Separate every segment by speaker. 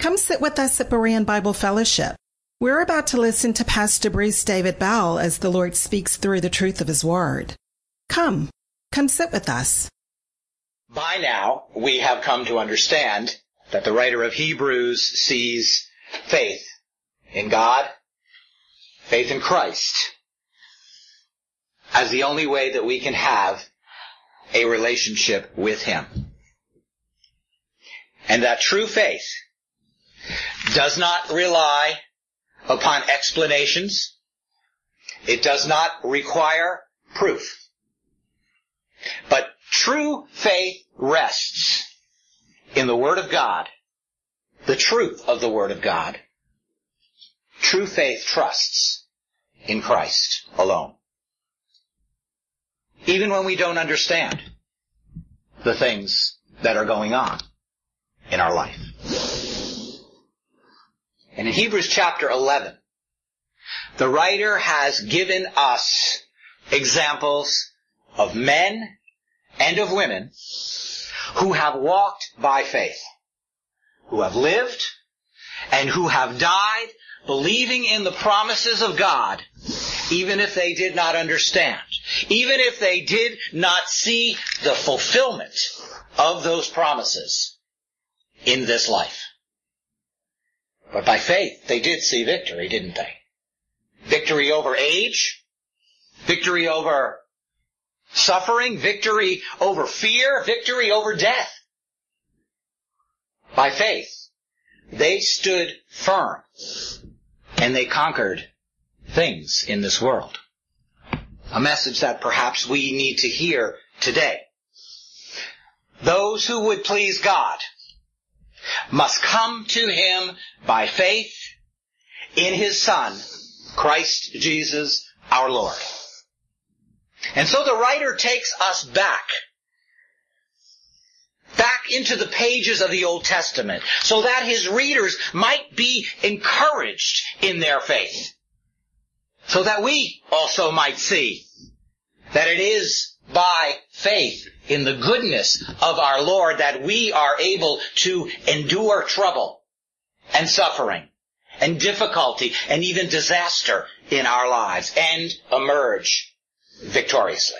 Speaker 1: Come sit with us at Berean Bible Fellowship. We're about to listen to Pastor Bruce David Bell as the Lord speaks through the truth of His Word. Come sit with us.
Speaker 2: By now, we have come to understand that the writer of Hebrews sees faith in God, faith in Christ, as the only way that we can have a relationship with Him. And that true faith does not rely upon explanations. It does not require proof. But true faith rests in the Word of God, the truth of the Word of God. True faith trusts in Christ alone. Even when we don't understand the things that are going on in our life. And in Hebrews chapter 11, the writer has given us examples of men and of women who have walked by faith, who have lived and who have died believing in the promises of God, even if they did not understand, even if they did not see the fulfillment of those promises in this life. But by faith, they did see victory, didn't they? Victory over age, victory over suffering, victory over fear, victory over death. By faith, they stood firm and they conquered things in this world. A message that perhaps we need to hear today. Those who would please God must come to Him by faith in His Son, Christ Jesus our Lord. And so the writer takes us back into the pages of the Old Testament so that his readers might be encouraged in their faith. So that we also might see that it is by faith in the goodness of our Lord that we are able to endure trouble and suffering and difficulty and even disaster in our lives and emerge victoriously.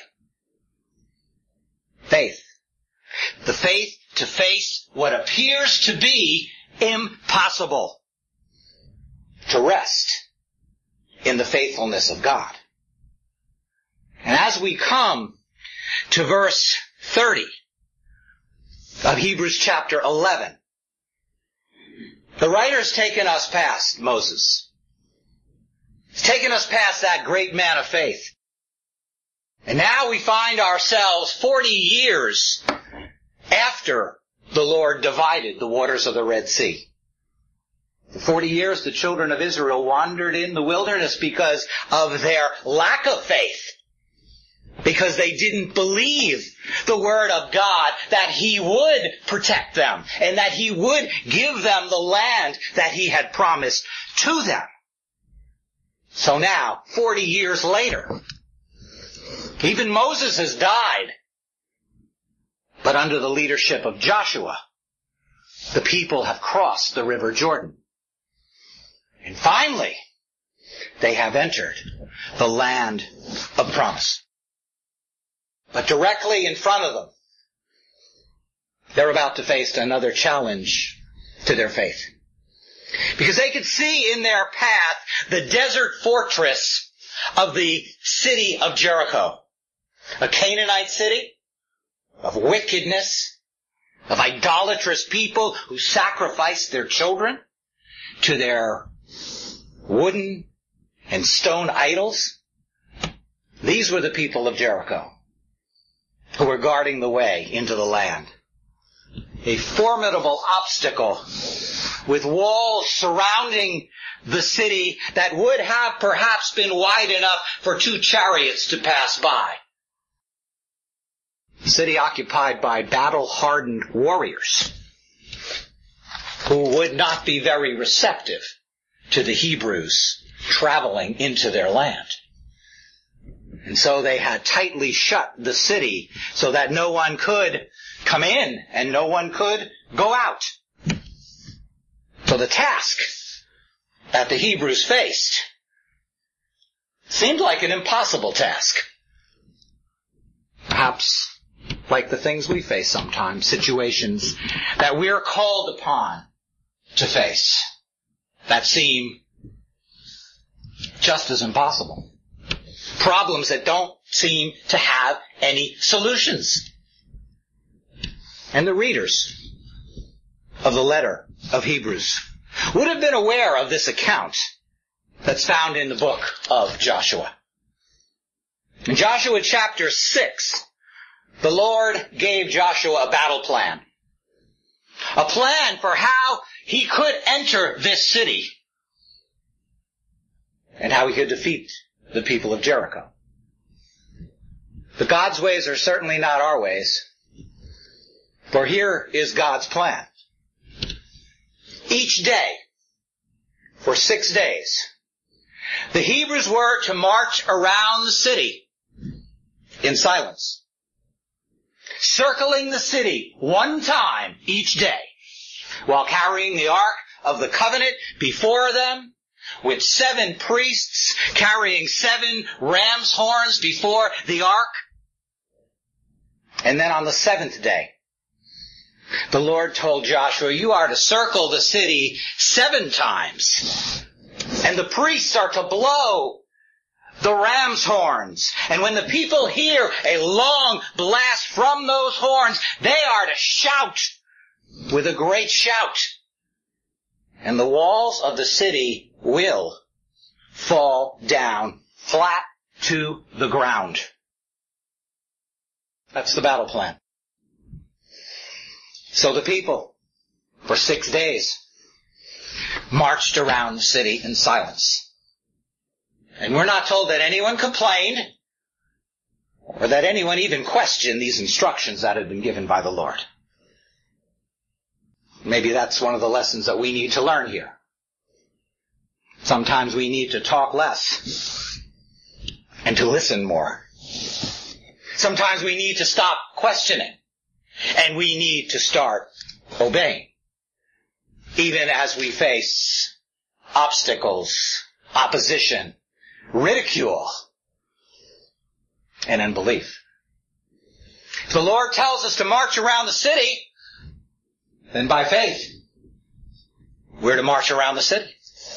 Speaker 2: Faith. The faith to face what appears to be impossible. To rest in the faithfulness of God. And as we come to verse 30 of Hebrews chapter 11, the writer's taken us past Moses. He's taken us past that great man of faith. And now we find ourselves 40 years after the Lord divided the waters of the Red Sea. For 40 years the children of Israel wandered in the wilderness because of their lack of faith. Because they didn't believe the word of God that He would protect them and that He would give them the land that He had promised to them. So now, 40 years later, even Moses has died. But under the leadership of Joshua, the people have crossed the river Jordan. And finally, they have entered the land of promise. But directly in front of them, they're about to face another challenge to their faith. Because they could see in their path the desert fortress of the city of Jericho. A Canaanite city of wickedness, of idolatrous people who sacrificed their children to their wooden and stone idols. These were the people of Jericho who were guarding the way into the land. A formidable obstacle with walls surrounding the city that would have perhaps been wide enough for 2 chariots to pass by. A city occupied by battle-hardened warriors who would not be very receptive to the Hebrews traveling into their land. And so they had tightly shut the city so that no one could come in and no one could go out. So the task that the Hebrews faced seemed like an impossible task. Perhaps like the things we face sometimes, situations that we're called upon to face that seem just as impossible. Problems that don't seem to have any solutions. And the readers of the letter of Hebrews would have been aware of this account that's found in the book of Joshua. In Joshua chapter 6, the Lord gave Joshua a battle plan. A plan for how he could enter this city and how he could defeat the people of Jericho. But God's ways are certainly not our ways. For here is God's plan. Each day, for 6 days, the Hebrews were to march around the city in silence, circling the city one time each day, while carrying the Ark of the Covenant before them, with 7 priests carrying 7 ram's horns before the Ark. And then on the 7th day, the Lord told Joshua, you are to circle the city 7 times. And the priests are to blow the ram's horns. And when the people hear a long blast from those horns, they are to shout with a great shout. And the walls of the city will fall down flat to the ground. That's the battle plan. So the people, for 6 days, marched around the city in silence. And we're not told that anyone complained or that anyone even questioned these instructions that had been given by the Lord. Maybe that's one of the lessons that we need to learn here. Sometimes we need to talk less and to listen more. Sometimes we need to stop questioning and we need to start obeying, even as we face obstacles, opposition, ridicule, and unbelief. If the Lord tells us to march around the city, then by faith, we're to march around the city.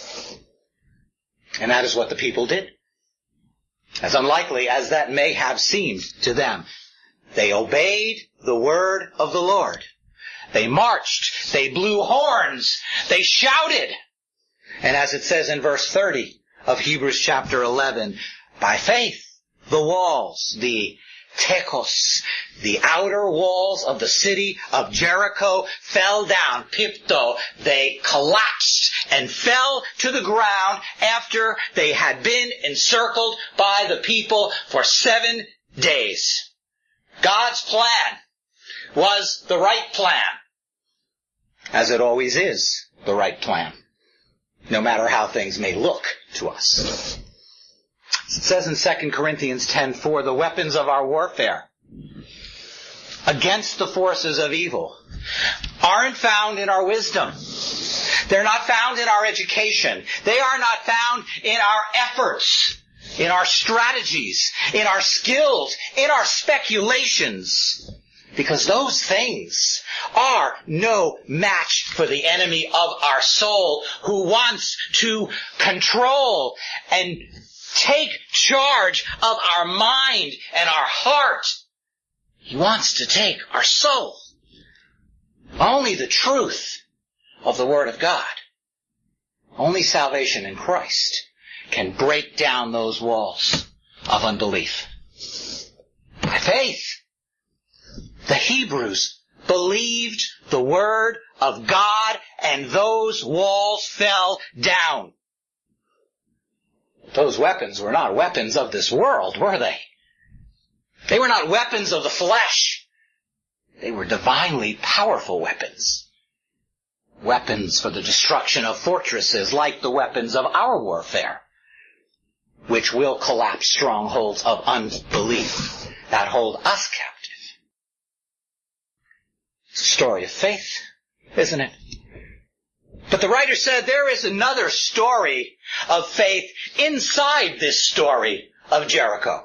Speaker 2: And that is what the people did. As unlikely as that may have seemed to them, they obeyed the word of the Lord. They marched, they blew horns, they shouted. And as it says in verse 30 of Hebrews chapter 11, by faith, the walls, the tekos, the outer walls of the city of Jericho fell down, pipto, they collapsed and fell to the ground after they had been encircled by the people for 7 days. God's plan was the right plan, as it always is the right plan, no matter how things may look to us. It says in 2 Corinthians 10:4, the weapons of our warfare against the forces of evil aren't found in our wisdom. They're not found in our education. They are not found in our efforts, in our strategies, in our skills, in our speculations. Because those things are no match for the enemy of our soul, who wants to control and take charge of our mind and our heart. He wants to take our soul. Only the truth of the Word of God, only salvation in Christ, can break down those walls of unbelief. By faith, the Hebrews believed the Word of God, and those walls fell down. Those weapons were not weapons of this world, were they? They were not weapons of the flesh. They were divinely powerful weapons. Weapons for the destruction of fortresses, like the weapons of our warfare, which will collapse strongholds of unbelief that hold us captive. It's a story of faith, isn't it? But the writer said there is another story of faith inside this story of Jericho.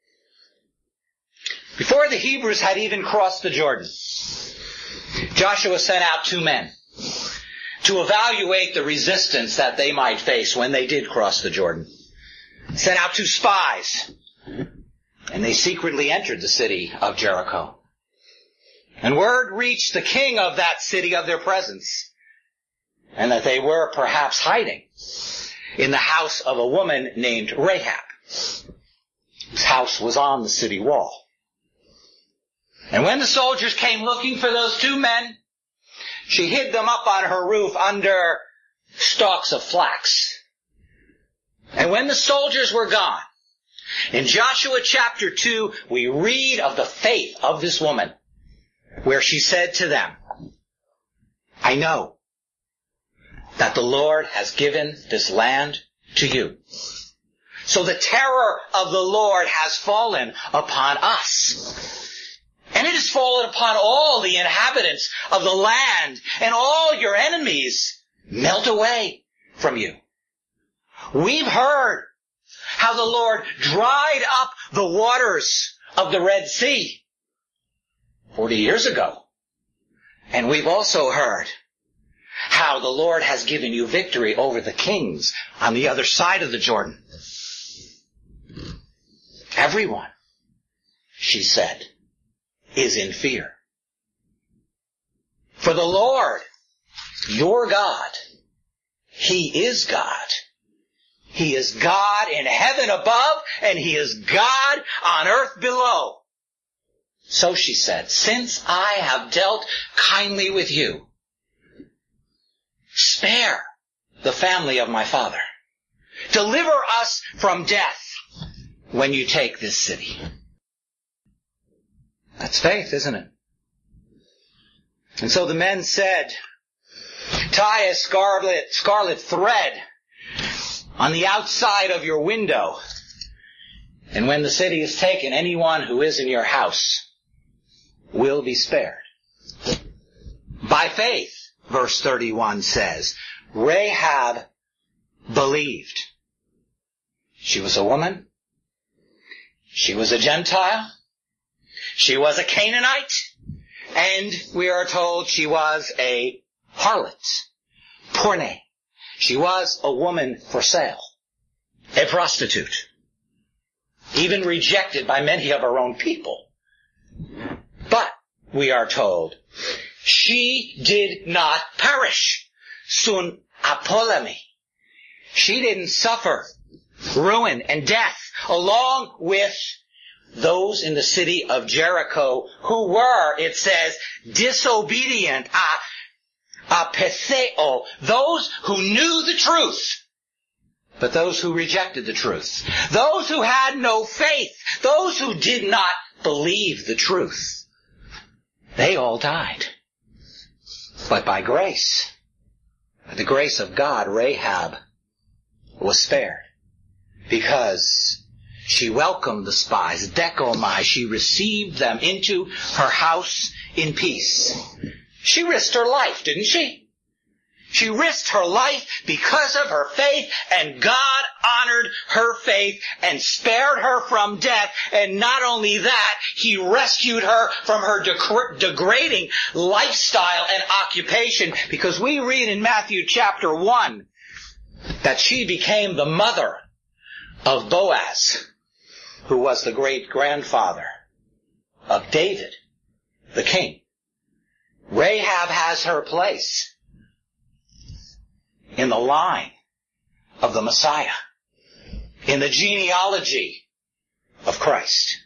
Speaker 2: Before the Hebrews had even crossed the Jordan, Joshua sent out 2 men to evaluate the resistance that they might face when they did cross the Jordan. He sent out 2 spies, and they secretly entered the city of Jericho. And word reached the king of that city of their presence, and that they were perhaps hiding in the house of a woman named Rahab, whose house was on the city wall. And when the soldiers came looking for those 2 men, she hid them up on her roof under stalks of flax. And when the soldiers were gone, in Joshua chapter 2, we read of the faith of this woman, where she said to them, I know that the Lord has given this land to you. So the terror of the Lord has fallen upon us. And it has fallen upon all the inhabitants of the land, and all your enemies melt away from you. We've heard how the Lord dried up the waters of the Red Sea 40 years ago. And we've also heard how the Lord has given you victory over the kings on the other side of the Jordan. Everyone, she said, is in fear. For the Lord, your God, He is God. He is God in heaven above, and He is God on earth below. So she said, since I have dealt kindly with you, spare the family of my father. Deliver us from death when you take this city. That's faith, isn't it? And so the men said, tie a scarlet thread on the outside of your window, and when the city is taken, anyone who is in your house will be spared. By faith, verse 31 says, Rahab believed. She was a woman. She was a Gentile. She was a Canaanite. And we are told she was a harlot. Porne. She was a woman for sale. A prostitute. Even rejected by many of her own people. But, we are told, she did not perish. Sun apolemi. She didn't suffer ruin and death along with those in the city of Jericho who were, it says, disobedient, apetheo, those who knew the truth, but those who rejected the truth, those who had no faith, those who did not believe the truth, they all died. But by grace, by the grace of God, Rahab was spared, because she welcomed the spies, dekomai. She received them into her house in peace. She risked her life, didn't she? She risked her life because of her faith, and God honored her faith and spared her from death. And not only that, He rescued her from her degrading lifestyle and occupation, because we read in Matthew chapter 1 that she became the mother of Boaz, who was the great-grandfather of David, the king. Rahab has her place in the line of the Messiah, in the genealogy of Christ.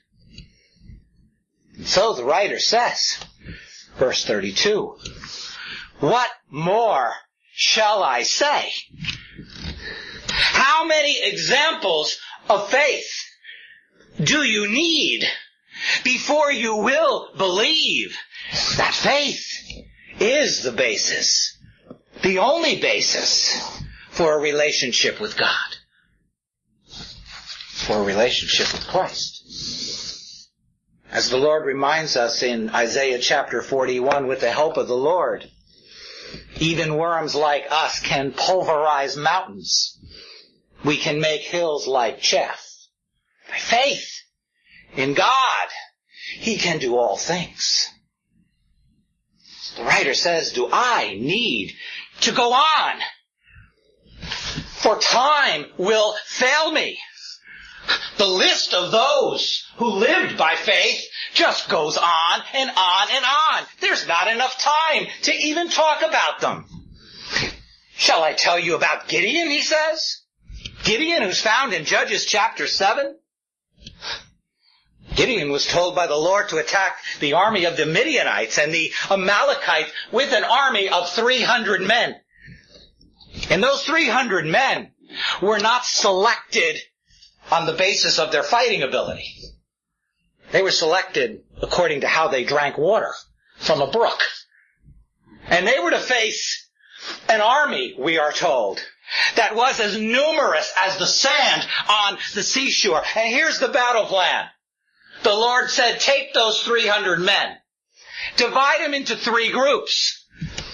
Speaker 2: And so the writer says, verse 32, what more shall I say? How many examples of faith do you need before you will believe that faith is the basis, the only basis for a relationship with God, for a relationship with Christ? As the Lord reminds us in Isaiah chapter 41, with the help of the Lord, Even worms like us can pulverize mountains. We can make hills like chaff. By faith in God, He can do all things. The writer says, do I need to go on? For time will fail me. The list of those who lived by faith just goes on and on and on. There's not enough time to even talk about them. Shall I tell you about Gideon, he says? Gideon, who's found in Judges chapter 7. Gideon was told by the Lord to attack the army of the Midianites and the Amalekites with an army of 300 men. And those 300 men were not selected on the basis of their fighting ability. They were selected according to how they drank water from a brook. And they were to face an army, we are told, that was as numerous as the sand on the seashore. And here's the battle plan. The Lord said, take those 300 men, divide them into 3 groups,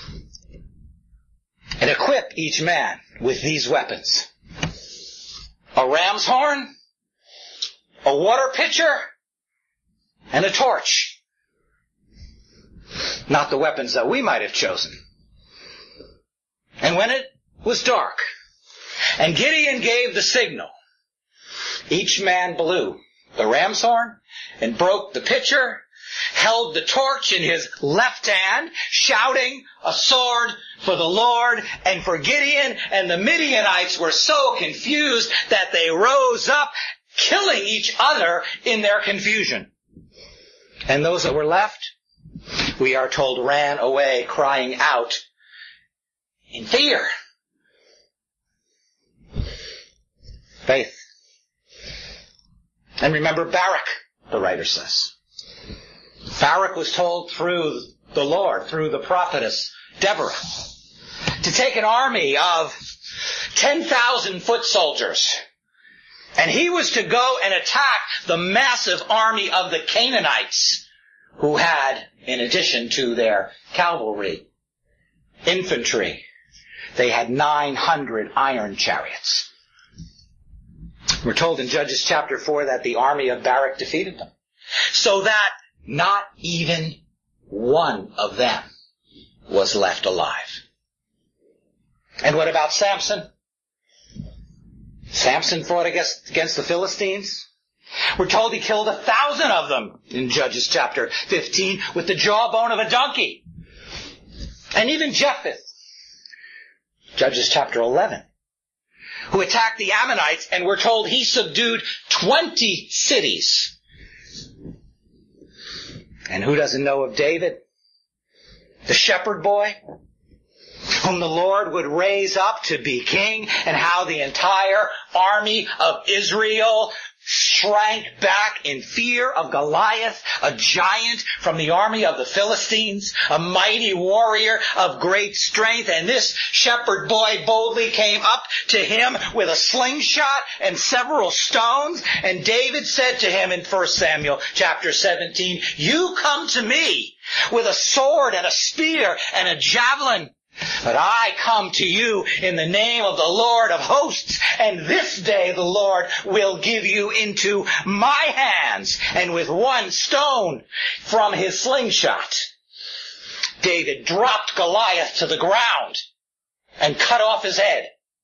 Speaker 2: and equip each man with these weapons. A ram's horn, a water pitcher, and a torch. Not the weapons that we might have chosen. And when it was dark, and Gideon gave the signal, each man blew the ram's horn and broke the pitcher, held the torch in his left hand, shouting a sword for the Lord and for Gideon. And the Midianites were so confused that they rose up, killing each other in their confusion. And those that were left, we are told, ran away crying out in fear. Faith. And remember Barak, the writer says. Barak was told through the Lord, through the prophetess Deborah, to take an army of 10,000 foot soldiers. And he was to go and attack the massive army of the Canaanites, who had, in addition to their cavalry, infantry, they had 900 iron chariots. We're told in Judges chapter 4 that the army of Barak defeated them, so that not even one of them was left alive. And what about Samson? Samson fought against the Philistines. We're told he killed 1,000 of them in Judges chapter 15 with the jawbone of a donkey. And even Jephthah, Judges chapter 11, who attacked the Ammonites, and we're told he subdued 20 cities. And who doesn't know of David, the shepherd boy, whom the Lord would raise up to be king, and how the entire army of Israel shrank back in fear of Goliath, a giant from the army of the Philistines, a mighty warrior of great strength. And this shepherd boy boldly came up to him with a slingshot and several stones. And David said to him in 1 Samuel chapter 17, you come to me with a sword and a spear and a javelin, but I come to you in the name of the Lord of hosts, and this day the Lord will give you into my hands. And with one stone from his slingshot, David dropped Goliath to the ground and cut off his head.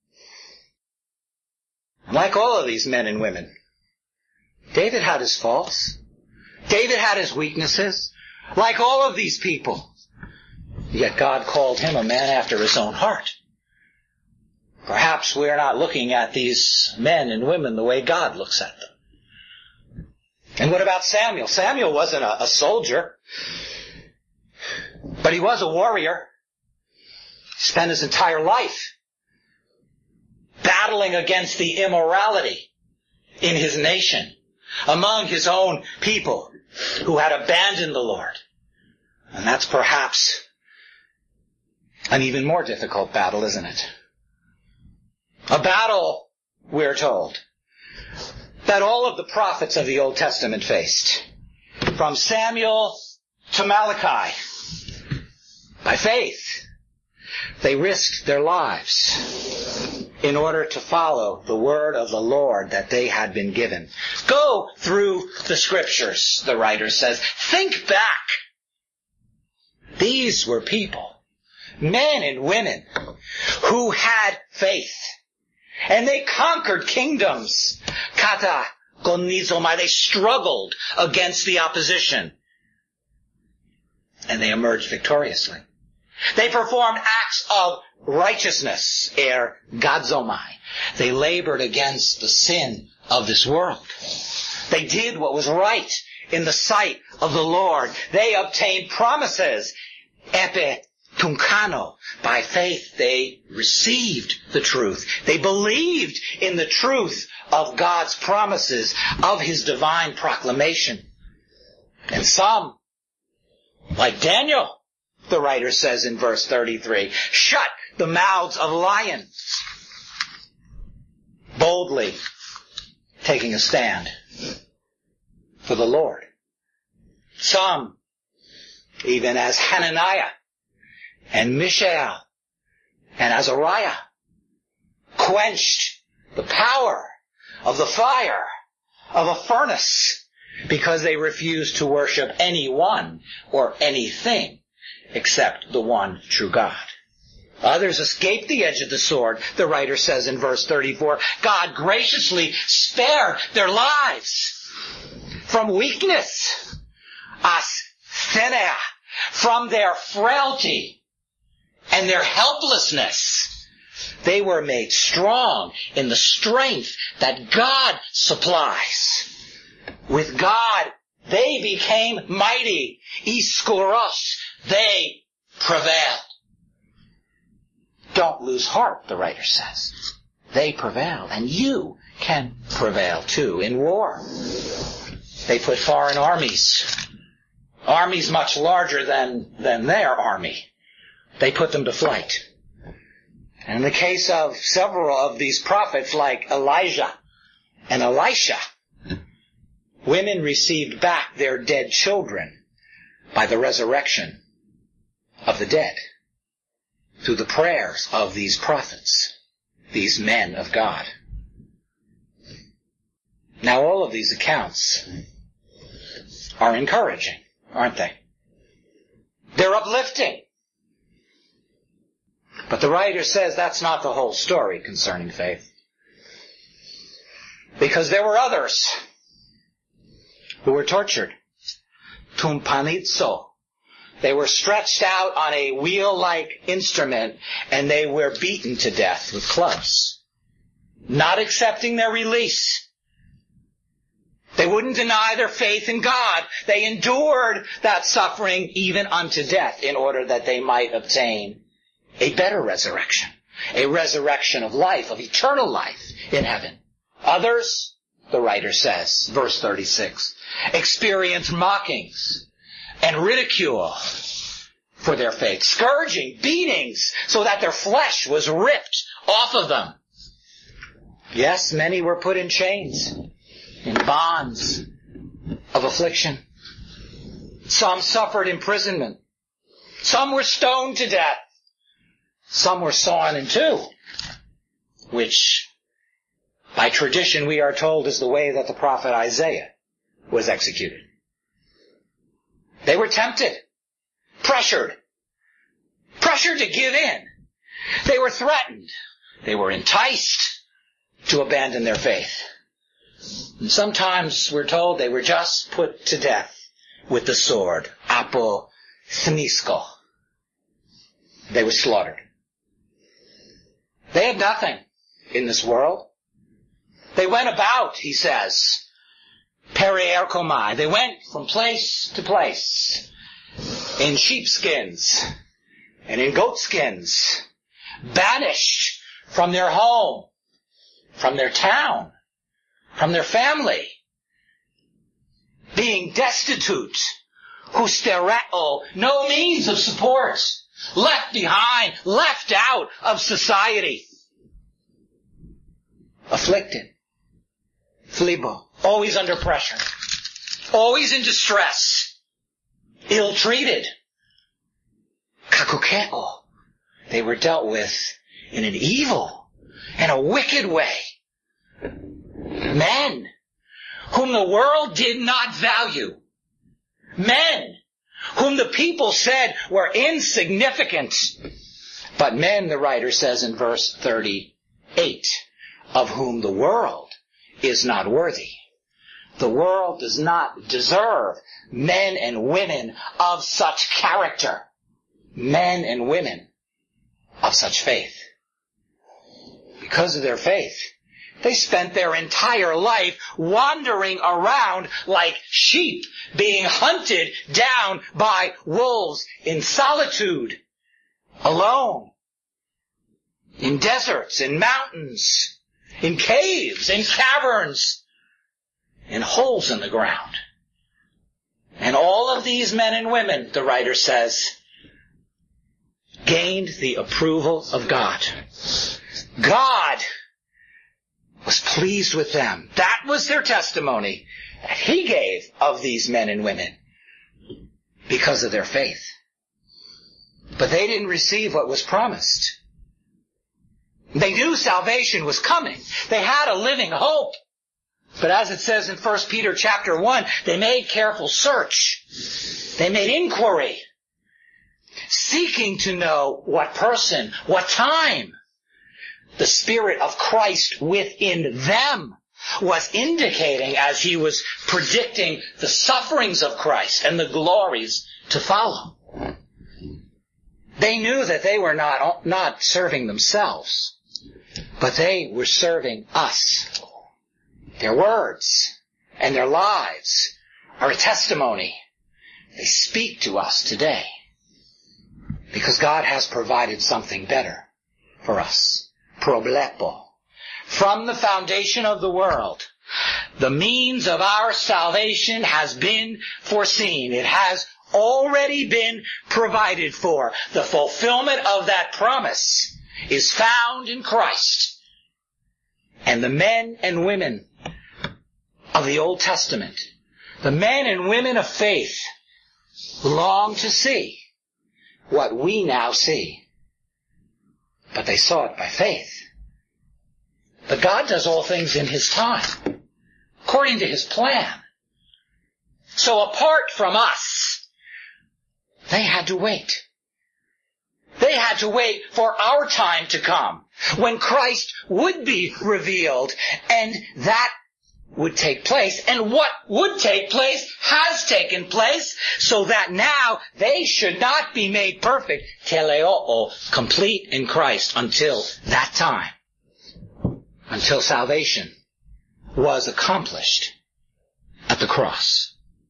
Speaker 2: Like all of these men and women, David had his faults. David had his weaknesses. Like all of these people. Yet God called him a man after his own heart. Perhaps we're not looking at these men and women the way God looks at them. And what about Samuel? Samuel wasn't a soldier, but he was a warrior. He spent his entire life battling against the immorality in his nation, among his own people who had abandoned the Lord. And that's perhaps an even more difficult battle, isn't it? A battle, we're told, that all of the prophets of the Old Testament faced, from Samuel to Malachi, by faith. They risked their lives in order to follow the word of the Lord that they had been given. Go through the Scriptures, the writer says. Think back. These were people, men and women, who had faith. And they conquered kingdoms. Kata gonizomai. They struggled against the opposition. And they emerged victoriously. They performed acts of righteousness, gadzomai. They labored against the sin of this world. They did what was right in the sight of the Lord. They obtained promises, epe tunkano. By faith they received the truth. They believed in the truth of God's promises, of His divine proclamation. And some, like Daniel, the writer says in verse 33, shut the mouths of lions, boldly taking a stand for the Lord. Some, even as Hananiah and Mishael and Azariah, quenched the power of the fire of a furnace because they refused to worship anyone or anything except the one true God. Others escaped the edge of the sword, the writer says in verse 34. God graciously spared their lives from weakness, asthenia, from their frailty and their helplessness. They were made strong in the strength that God supplies. With God, they became mighty. Iskoros, they prevailed. Don't lose heart, the writer says. They prevailed, and you can prevail too in war. They put foreign armies much larger than their army. They put them to flight. And in the case of several of these prophets like Elijah and Elisha, women received back their dead children by the resurrection of the dead through the prayers of these prophets, these men of God. Now all of these accounts are encouraging, aren't they? They're uplifting. But the writer says that's not the whole story concerning faith. Because there were others who were tortured. Tumpanitso. They were stretched out on a wheel-like instrument and they were beaten to death with clubs, not accepting their release. They wouldn't deny their faith in God. They endured that suffering even unto death in order that they might obtain a better resurrection, a resurrection of life, of eternal life in heaven. Others, the writer says, verse 36, experienced mockings and ridicule for their faith, scourging, beatings, so that their flesh was ripped off of them. Yes, many were put in chains, in bonds of affliction. Some suffered imprisonment. Some were stoned to death. Some were sawn in two, which by tradition we are told is the way that the prophet Isaiah was executed. They were tempted, pressured to give in. They were threatened. They were enticed to abandon their faith. And sometimes we're told they were just put to death with the sword. Apo thnisko. They were slaughtered. They had nothing in this world. They went about, he says, perierkomai. They went from place to place in sheepskins and in goatskins, banished from their home, from their town, from their family, being destitute, hustereo, no means of support, left behind, left out of society, afflicted, phlibo, always under pressure, always in distress, ill-treated, kakukeo. They were dealt with in an evil and a wicked way. Men whom the world did not value. Men whom the people said were insignificant. But men, the writer says in verse 38, of whom the world is not worthy. The world does not deserve men and women of such character. Men and women of such faith. Because of their faith, they spent their entire life wandering around like sheep, being hunted down by wolves in solitude, alone, in deserts, in mountains, in caves, in caverns, in holes in the ground. And all of these men and women, the writer says, gained the approval of God. God was pleased with them. That was their testimony that He gave of these men and women because of their faith. But they didn't receive what was promised. They knew salvation was coming. They had a living hope. But as it says in 1 Peter chapter 1, they made careful search. They made inquiry, seeking to know what person, what time the Spirit of Christ within them was indicating as He was predicting the sufferings of Christ and the glories to follow. They knew that they were not serving themselves, but they were serving us. Their words and their lives are a testimony. They speak to us today because God has provided something better for us. Problepo. From the foundation of the world, the means of our salvation has been foreseen. It has already been provided for. The fulfillment of that promise is found in Christ. And the men and women of the Old Testament, the men and women of faith, long to see what we now see. But they saw it by faith. But God does all things in His time, according to His plan. So apart from us, they had to wait. They had to wait for our time to come, when Christ would be revealed, and that would take place, and what would take place has taken place, so that now they should not be made perfect, teleoo, complete in Christ, until that time, until salvation was accomplished at the cross.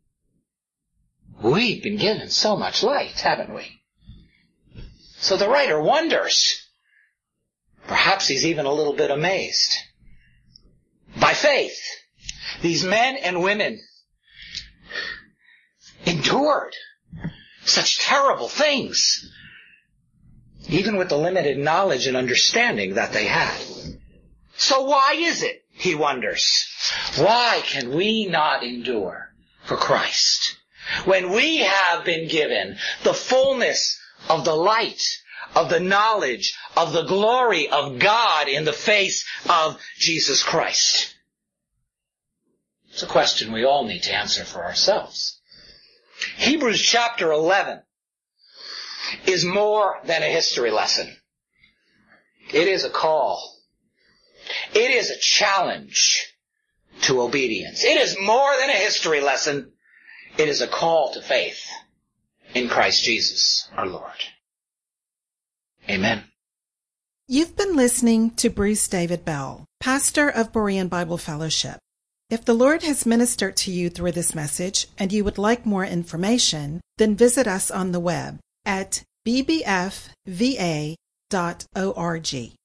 Speaker 2: We've been given so much light, haven't we? So the writer wonders, perhaps he's even a little bit amazed. By faith, these men and women endured such terrible things, even with the limited knowledge and understanding that they had. So why is it, he wonders, why can we not endure for Christ when we have been given the fullness of the light, of the knowledge, of the glory of God in the face of Jesus Christ? It's a question we all need to answer for ourselves. Hebrews chapter 11 is more than a history lesson. It is a call. It is a challenge to obedience. It is more than a history lesson. It is a call to faith in Christ Jesus our Lord. Amen.
Speaker 1: You've been listening to Bruce David Bell, pastor of Berean Bible Fellowship. If the Lord has ministered to you through this message and you would like more information, then visit us on the web at bbfva.org.